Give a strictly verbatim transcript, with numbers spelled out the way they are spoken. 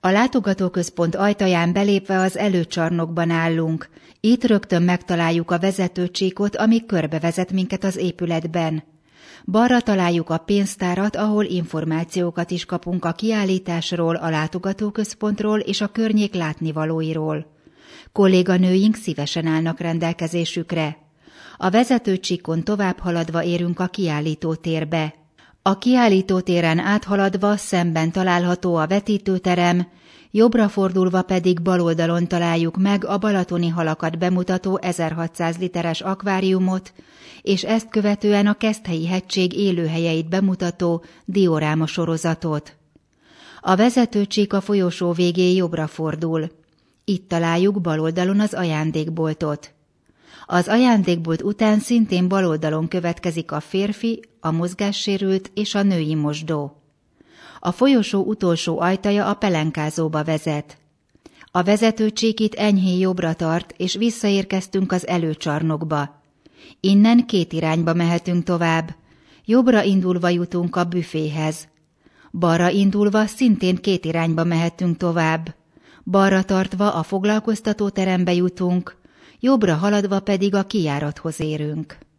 A látogatóközpont ajtaján belépve az előcsarnokban állunk. Itt rögtön megtaláljuk a vezetőcsíkot, ami körbevezet minket az épületben. Balra találjuk a pénztárat, ahol információkat is kapunk a kiállításról, a látogatóközpontról és a környék látnivalóiról. Kolléganőink szívesen állnak rendelkezésükre. A vezetőcsíkon tovább haladva érünk a kiállítótérbe. A kiállítótéren áthaladva szemben található a vetítőterem, jobbra fordulva pedig bal oldalon találjuk meg a balatoni halakat bemutató ezerhatszáz literes akváriumot, és ezt követően a Keszthelyi hegység élőhelyeit bemutató dioráma sorozatot. A vezetőcsík a folyosó végén jobbra fordul. Itt találjuk bal oldalon az ajándékboltot. Az ajándékbolt után szintén bal oldalon következik a férfi, a mozgássérült és a női mosdó. A folyosó utolsó ajtaja a pelenkázóba vezet. A vezetőcsík itt enyhén jobbra tart, és visszaérkeztünk az előcsarnokba. Innen két irányba mehetünk tovább. Jobbra indulva jutunk a büféhez. Balra indulva szintén két irányba mehetünk tovább. Balra tartva a foglalkoztatóterembe jutunk, jobbra haladva pedig a kijárathoz érünk.